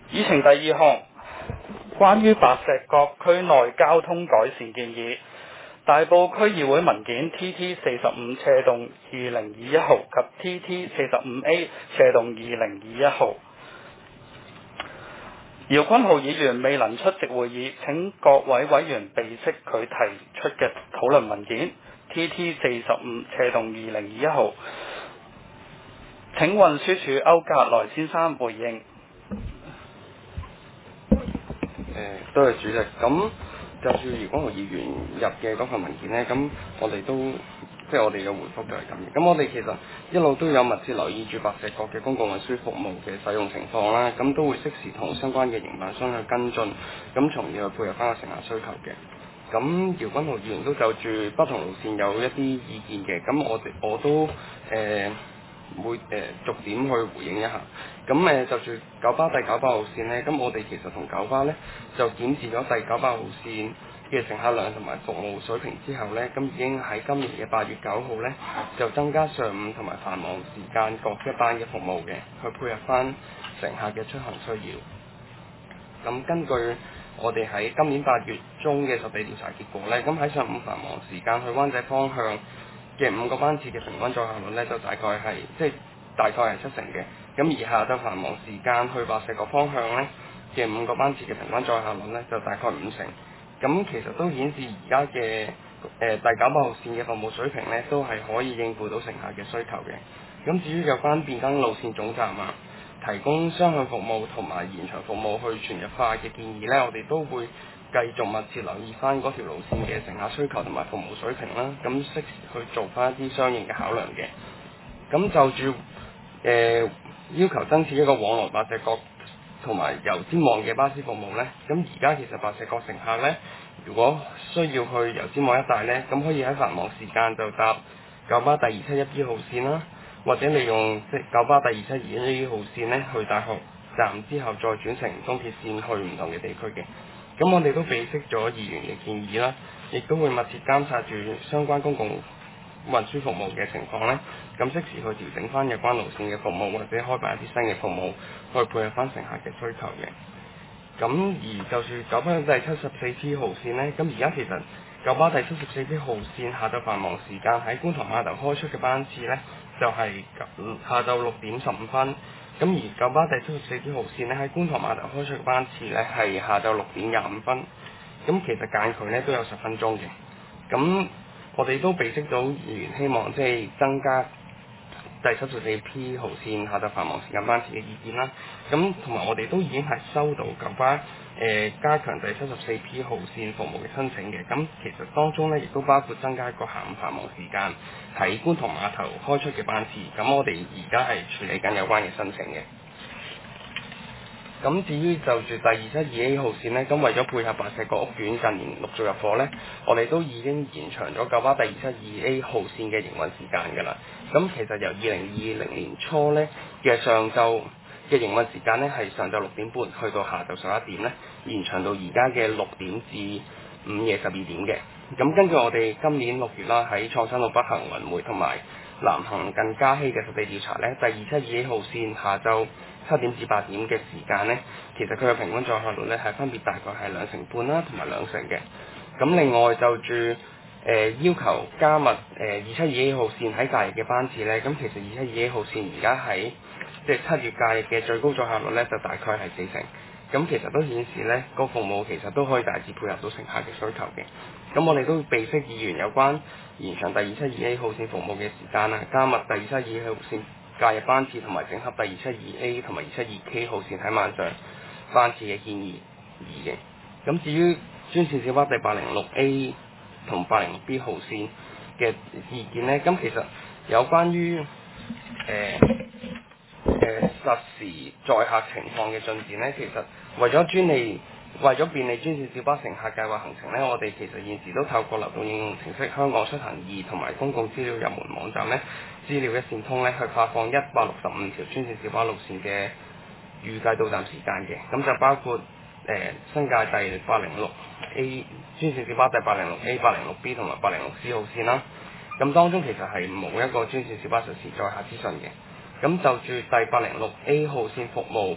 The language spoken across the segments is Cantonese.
議程第二項，關於白石角區內交通改善建議，大埔區議會文件 TT45/2021 號及 TT45A/2021 號。姚君豪議員未能出席會議，請各位委員備悉佢提出嘅討論文件 TT45/2021 號。請運輸署歐格來先生回應。 多謝主席。咁就住姚君豪議員入嘅嗰份文件呢，咁我哋都即係我哋嘅回覆就係咁嘅。咁我哋其實一路都有密切留意住白石角嘅公共運輸服務嘅使用情況啦，咁都會適時同相關嘅營辦商去跟進，咁從而去配合翻個乘客需求嘅。咁姚君豪議員都就住不同路線有一啲意見嘅，咁我都會逐點去回應一下。咁就住九巴第98號線呢，咁我哋其實同九巴呢就檢視咗第98號線嘅乘客量同埋服務水平之後呢，咁已經喺今年嘅8月9號呢，就增加上午同埋繁忙時間各一班嘅服務嘅，去配合翻乘客嘅出行需要。咁根據我哋喺今年8月中嘅實地調查結果呢，咁喺上午繁忙時間去灣仔方向嘅5個班次嘅平均載客率呢，就大概係7成嘅。咁而下晝繁忙時間去白石角方向呢嘅5個班次嘅平均載客率呢，就大概5成。咁其實都顯示而家嘅第98號線嘅服務水平呢，都係可以應付到乘客嘅需求嘅。咁至於有關變更路線總站啊，提供雙向服務同埋延長服務去全日化嘅建議呢，我哋都會繼續密切留意翻嗰條路線嘅乘客需求同埋服務水平啦，咁適時去做翻一啲相應嘅考量嘅。咁就住要求增設一個往來白石角同埋油尖旺嘅巴士服務呢，咁而家其實白石角乘客呢，如果需要去油尖旺一帶呢，咁可以喺繁忙時間就搭九巴第271B 號線啦，或者利用九巴第272A 號線呢去大學站之後再轉乘東鐵線去唔同嘅地區嘅。咁我哋都備悉咗議員嘅建議啦，亦都會密切監察住相關公共運輸服務嘅情況呢，咁適時去調整翻有關路線嘅服務，或者開辦一啲新嘅服務，去配合翻乘客嘅需求嘅。咁而就算九巴第74P 號線呢，咁而家其實九巴第74P 號線下晝繁忙時間喺觀塘碼頭開出嘅班次呢，就係下晝6點15分。咁而九巴第74P 號線呢，喺觀塘碼頭開出嘅班次呢，係下晝6點25分。咁其實間距呢都有10分鐘嘅。咁我哋都備悉到議員希望即係增加第74P 號線下晝繁忙時間班次嘅意見啦。咁同埋我哋都已經係收到九巴加強第74P 號線服務嘅申請嘅。咁其實當中呢，亦都包括增加一個下午繁忙時間喺觀塘碼頭開出嘅班次。咁我哋而家係處理緊有關嘅申請嘅。咁至於就住第272A 號線呢，咁為咗配合白石角屋苑近年陸續入伙呢，我哋都已經延長咗九巴第272A 號線嘅營運時間㗎啦。咁其實由2020年初呢嘅上晝嘅營運時間呢，係上晝6點半去到下晝11點呢，延長到而家嘅6點至午夜12點嘅。咁根據我哋今年6月啦，喺創新路北行雲匯同埋南行近嘉禧嘅實地調查呢，第272A 號線下晝7點至8點嘅時間呢，其實佢嘅平均載客率呢係分別大概係2成半啦，同埋2成嘅。咁另外就住要求加密272A 號線喺假日嘅班次呢，咁其實272A 號線而家喺即係7月假日嘅最高載客率呢，就大概係4成。咁其實都顯示呢個服務其實都可以大致配合到乘客嘅需求嘅。咁我哋都備悉議員有關延長第272A 號線服務嘅時間啦，加密第272號線假日班次同埋整合第272A 同埋272K 號線喺晚上班次嘅建議嘅。咁至於專線小巴第806A 同806B 號線嘅意見呢，咁其實有關於實時載客情況嘅進展呢，其實為咗便利專線小巴乘客計劃行程呢，我哋其實現時都透過流動應用程式香港出行易同埋公共資料入門網站呢，資料一線通呢，去發放165條專線小巴路線嘅預計到站時間嘅。咁就包括新界第806A 專線小巴第806A、806B 同埋806C 號線啦。咁當中其實係冇一個專線小巴實時載客資訊嘅。咁就住第806A 號線服務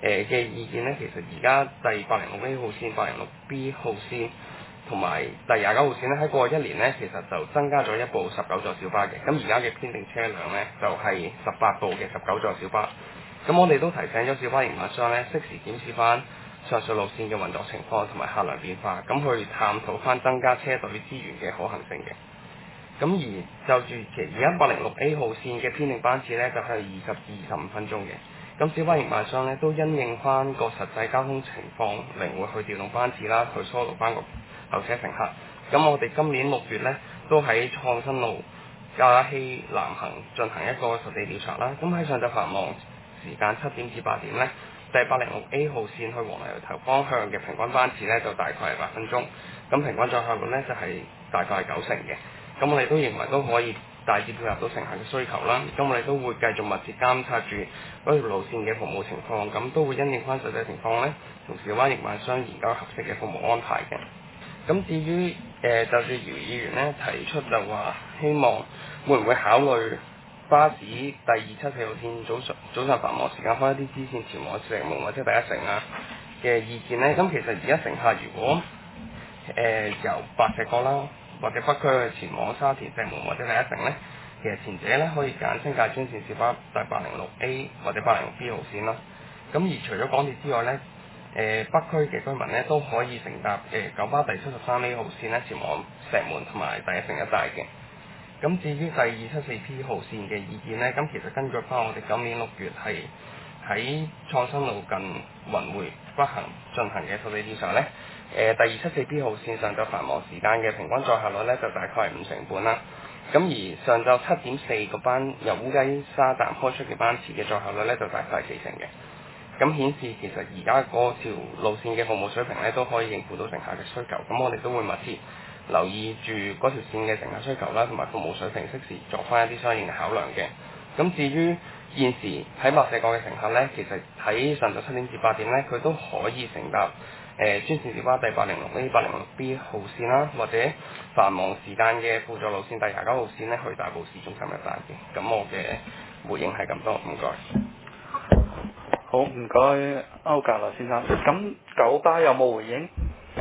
嘅意見咧，其實而家第806A 號線、806B 號線同埋第29號線咧，喺過去一年咧，其實就增加咗一部19座小巴嘅。咁而家嘅編定車輛咧，就係18部嘅19座小巴。咁我哋都提醒咗小巴營辦商咧，適時檢視翻上述路線嘅運作情況同埋客量變化，咁去探討翻增加車隊資源嘅可行性嘅。咁而就住而家806A 號線嘅編定班次咧，就係20至25分鐘嘅。咁小巴營辦商咧都因應翻個實際交通情況，靈活去調動班次啦，去疏導翻個候車乘客。咁我哋今年6月咧都喺創新路嘉禧南行進行一個實地調查啦。咁喺上晝繁忙時間7點至8點咧，第806A 號線去黃泥頭方向嘅平均班次咧就大概係8分鐘，咁平均載客率咧就係大概係90%嘅。咁我哋都認為都可以大致配合到乘客嘅需求啦。咁我哋都會繼續密切監察住嗰條路線嘅服務情況，咁都會因應翻實際情況咧，同小巴營辦商研究合適嘅服務安排嘅。咁至於就住姚議員咧提出就話希望會唔會考慮巴士第274號線早上繁忙時間開一啲支線前往石門或者第一城啊嘅意見咧，咁其實而家乘客如果由白石角啦，或者北區去前往沙田、石門或者第一城呢，其實前者呢可以揀新界專線小巴第806A 或者806B 號線啦。咁而除咗港鐵之外呢，北區嘅居民呢都可以乘搭九巴第73A 號線呢前往石門同埋第一城一帶嘅。咁至於第274P 號線嘅意見呢，咁其實根據翻我哋今年6月係喺創新路近雲匯北行進行嘅實地調查呢，第274B 號線上晝繁忙時間嘅平均載客率呢，就大概係5成半啦。咁而上晝7點4個班由烏雞沙站開出嘅班次嘅載客率呢，就大概係4成嘅。咁顯示其實而家嗰條路線嘅服務水平咧都可以應付到乘客嘅需求，咁我哋都會密切留意住嗰條線嘅乘客需求啦，同埋服務水平，適時作翻一啲相應嘅考量嘅。咁至於現時喺白石角嘅乘客咧，其實喺上晝7點至8點咧，佢都可以乘搭專線小巴第806A、806B 號線啦，或者繁忙時間嘅輔助路線第29號線咧去大埔市中心一帶嘅。咁我嘅回應係咁多，唔該。 好，唔該歐格羅先生。咁九巴有冇回應？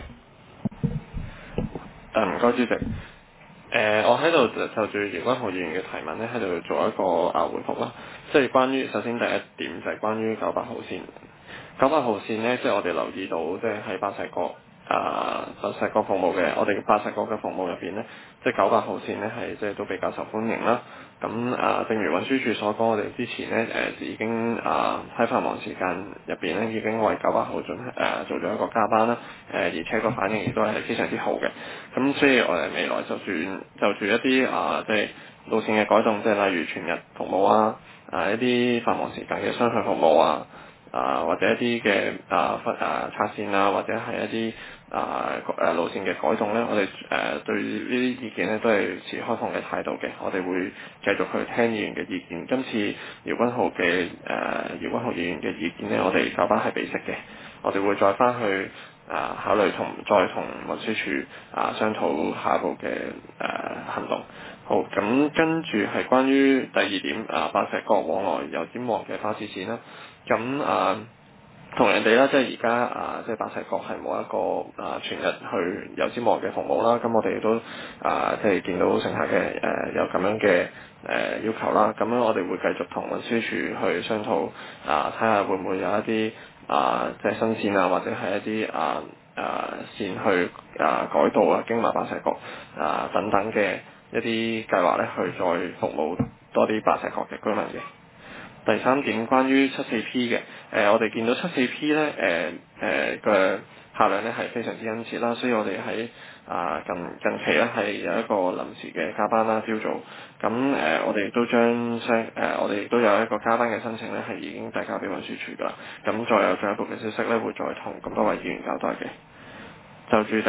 唔該主席。我喺度就住姚君豪議員嘅提問咧，喺度做一個回覆啦。即係關於首先第一點就係關於98號線。98號線咧，即係我哋留意到，即係喺白石角服務嘅，我哋嘅白石角嘅服務入邊咧，即係98號線咧係即係都比較受歡迎啦。咁正如運輸署所講，我哋之前咧已經喺繁忙時間入邊咧已經為98號做咗一個加班啦。而且個反應亦都係非常之好嘅。咁所以我哋未來就住一啲即係路線嘅改動，即係例如全日服務一啲繁忙時間嘅雙向服務或者一啲嘅拆線或者係一啲路線嘅改動咧，我哋對呢啲意見咧都係持開放嘅態度嘅，我哋會繼續去聽議員嘅意見。今次姚君豪議員嘅意見咧，我哋九巴係備悉嘅，我哋會再翻去考慮再同運輸署商討下一步嘅行動。好，咁跟住係關於第二點白石角往來油尖旺嘅巴士線啦。咁同人哋啦，即係而家即係白石角係冇一個全日去油尖旺嘅服務啦。咁我哋亦都即係見到乘客嘅有咁樣嘅要求啦。咁樣我哋會繼續同運輸署去商討睇下會唔會有一啲即係新線或者係一啲線去改道經埋白石角等等嘅一啲計劃咧，去再服務多啲白石角嘅居民嘅。第三點關於74P 嘅，我哋見到 74P 咧，嘅客量咧係非常之殷切啦，所以我哋喺近期咧係有一個臨時嘅加班啦，朝早，咁我哋亦都我哋亦都有一個加班嘅申請咧係已經遞交俾運輸署㗎啦，咁再有進一步嘅消息咧會再同咁多位議員交代嘅。就住第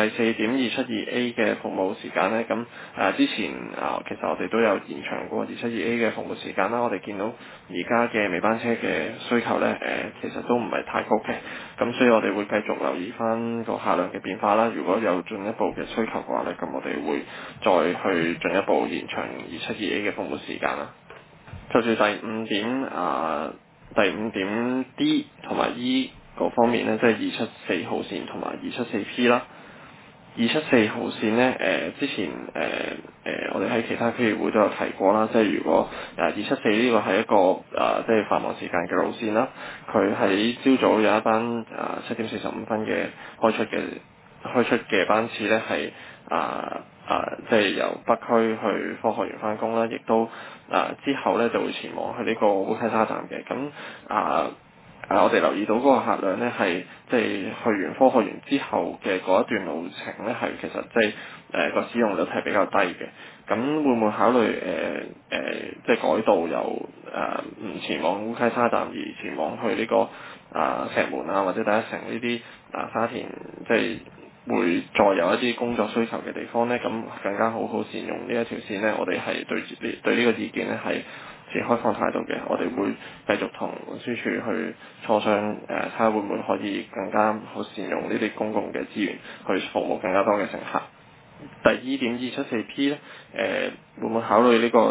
4.272A 嘅服務時間呢，咁之前其實我哋都有延長過272A 嘅服務時間啦。我哋見到而家嘅尾班車嘅需求呢，其實都唔係太高嘅，咁所以我哋會繼續留意翻個客量嘅變化啦。如果有進一步嘅需求嘅話呢，咁我哋會再去進一步延長272A 嘅服務時間啦。就住第五點第五點 D 同埋 E 嗰方面咧，即係274號線同埋274P 啦。274號線咧，之前我哋喺其他區議會都有提過啦，即係如果274呢個係一個即係繁忙時間嘅路線啦，佢喺朝早有一班7:45嘅開出嘅班次咧，係即係由北區去科學園翻工啦，亦都之後咧就會前往去呢個烏溪沙站嘅。咁我哋留意到嗰個客量咧係即係去完科學園之後嘅嗰一段路程咧係其實即係個使用率係比較低嘅。咁會唔會考慮即係改道由唔前往烏溪沙站而前往去呢個石門啊或者第一城呢啲沙田即係會再有一啲工作需求嘅地方呢？咁更加好好善用呢一條線呢，我哋係對呢個意見呢係持開放態度嘅。我哋會繼續同運輸署去磋商，睇下會唔會可以更加好善用呢啲公共嘅資源去服務更加多嘅乘客。第2.274P 咧，會唔會考慮呢個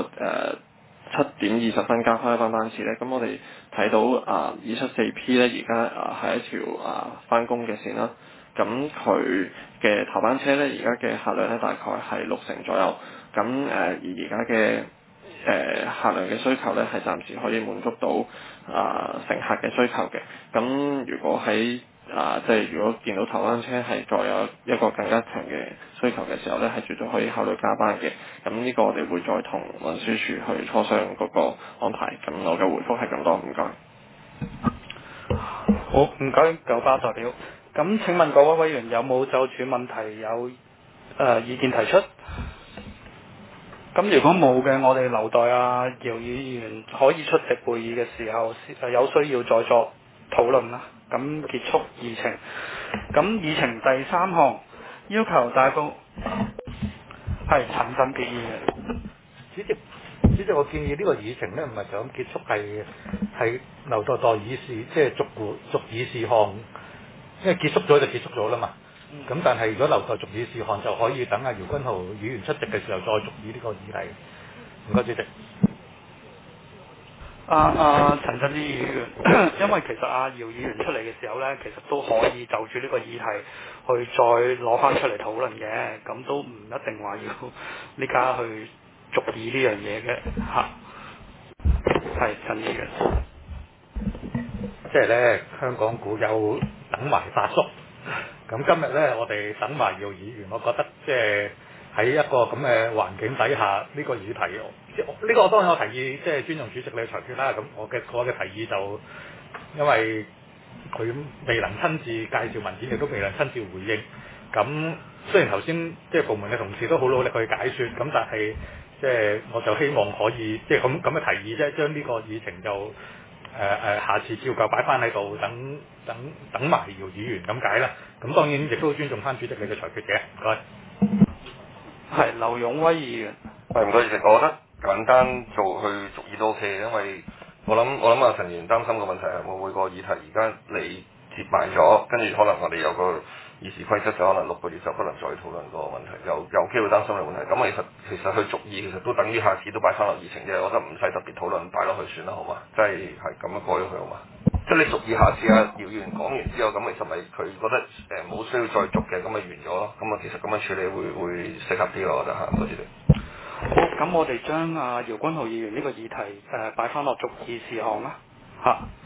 7:20加開一班班次咧？咁我哋睇到274P 咧，而家係一條翻工嘅線啦。咁佢嘅頭班車咧，而家嘅客量咧大概係60成左右。咁而家嘅客量嘅需求咧，係暫時可以滿足到乘客嘅需求嘅。咁如果喺即係如果見到頭班車係再有一個更加強嘅需求嘅時候咧，係絕對可以考慮加班嘅。咁呢個我哋會再同運輸署去磋商嗰個安排。咁我嘅回覆係咁多，唔該。 好，唔該九巴代表。咁請問各位委員有冇就住問題有意見提出？咁如果冇嘅，我哋留待姚議員可以出席會議嘅時候，有需要再作討論啦。咁結束議程。咁議程第三項要求大部係陳振傑議員。 主席，我建議呢個議程咧唔係就咁結束，係留待議事，即係逐議事項，因為結束咗就結束咗啦嘛。咁但係如果留待逐議事項，就可以等阿姚君豪議員出席嘅時候再逐議呢個議題。唔該，主席。 陳振英議員，因為其實姚議員出嚟嘅時候呢，其實都可以就住呢個議題去再攞翻出嚟討論嘅，咁都唔一定話要呢家去逐議呢樣嘢嘅嚇。係陳議員， 即係咧，香港股有等埋發叔，咁今日咧我哋等埋姚議員，我覺得即係喺一個咁嘅環境底下，呢個議題，呢個當然我提議，即係尊重主席你嘅裁決啦。咁我嘅提議就因為佢未能親自介紹文件，亦都未能親自回應。咁雖然頭先即係部門嘅同事都好努力去解説，咁但係即係我就希望可以即係咁嘅提議啫，將呢個議程就下次照舊擺翻喺度，等埋姚議員咁解啦。咁當然亦都尊重翻主席你嘅裁決嘅，唔該。 係劉勇威議員。 係唔該，主席，我覺得簡單做去逐議都 OK，因為我諗陳議員擔心個問題係會唔會個議題而家你接埋咗，跟住可能我哋有個議事規則就可能6個月就不能再討論嗰個問題，有機會擔心嘅問題。咁其實去逐議其實都等於下次都擺翻落議程啫，我覺得唔使特別討論，擺落去算啦，好嘛？即係咁樣改咗佢好嘛？即係你逐議下次姚議員講完之後，咁其實咪佢覺得冇需要再續嘅，咁咪完咗咯。咁其實咁樣處理會適合啲咯，我覺得嚇，唔該主席。 好，咁我哋將姚君豪議員呢個議題擺翻落逐議事項啦，嚇。